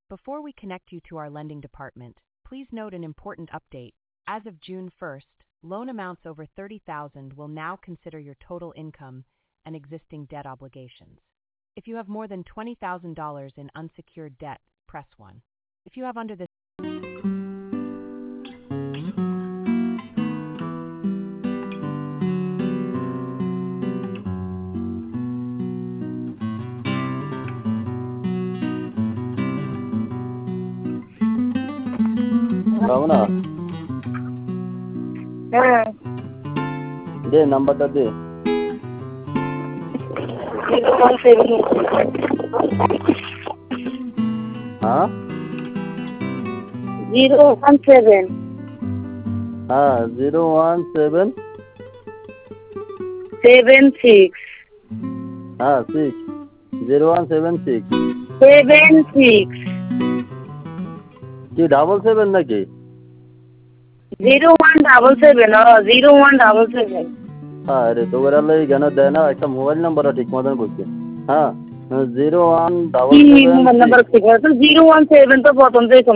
Before we connect you to our lending department, please note an important update. As of June 1st, loan amounts over $30,000 will now consider your total income and existing debt obligations. If you have more than $20,000 in unsecured debt, press 1. If you have under this Ramna হ্যাঁ দে নাম্বারটা দে 017 হ্যাঁ 017 হ্যাঁ 017 76 হ্যাঁ 6 0176 76 কি 77 নাকি 0177 হ্যাঁ রে তো ওরা লই কেন দেয় না একটা মোবাইল নাম্বারটা ঠিক মতন বলছে হ্যাঁ 0177 মোবাইল নাম্বার ঠিক আছে 017 তো প্রথম থেকে